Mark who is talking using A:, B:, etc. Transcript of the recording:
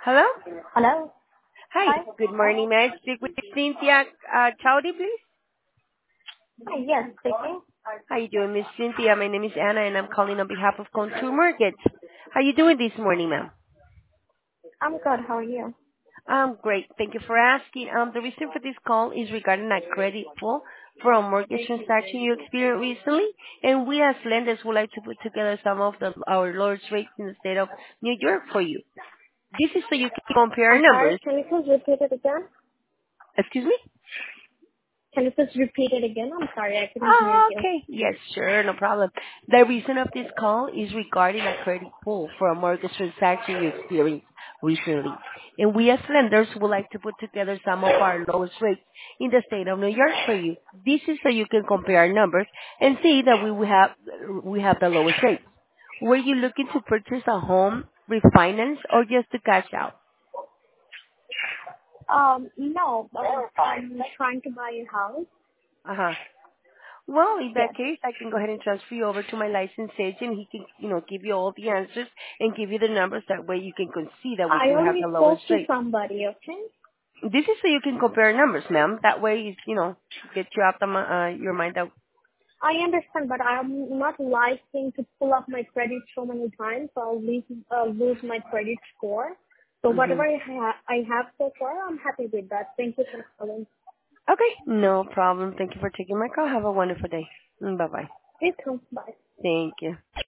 A: Hello?
B: Hello.
A: Hi.
B: Hi.
A: Good morning. May I speak with Cynthia Chowdy, please?
B: Hi. Yes, speaking.
A: How you doing, Miss Cynthia? My name is Anna, and I'm calling on behalf of Contour Mortgage. How you doing this morning, ma'am?
B: I'm good. How are you?
A: I'm great. Thank you for asking. The reason for this call is regarding a credit pull for a mortgage transaction you experienced recently, and we as lenders would like to put together some of our lowest rates in the state of New York for you. This is so you can compare
B: I'm sorry.
A: numbers.
B: Can you please repeat it again?
A: Excuse me?
B: Can you please repeat it again? I'm sorry, I couldn't hear
A: Oh,
B: you.
A: okay. Yes, sure. No problem. The reason of this call is regarding a credit pull for a mortgage transaction you experienced recently. And we as lenders would like to put together some of our lowest rates in the state of New York for you. This is so you can compare numbers and see that we have the lowest rates. Were you looking to purchase a home, refinance, or just to cash out?
B: No, but I'm trying to buy a house.
A: Uh-huh. Well, in that
B: Yes.
A: case, I can go ahead and transfer you over to my licensed agent. He can, give you all the answers and give you the numbers. That way you can see that we
B: I
A: do have
B: already
A: the
B: spoke
A: lowest
B: to
A: rate.
B: somebody, okay?
A: This is so you can compare numbers, ma'am. That way, get you out your mind out.
B: I understand, but I'm not liking to pull up my credit so many times, so I'll lose my credit score. So
A: Hmm.
B: whatever I have so far, I'm happy with that. Thank you for calling.
A: Okay, no problem. Thank you for taking my call. Have a wonderful day. Bye-bye.
B: You too. Bye.
A: Thank you.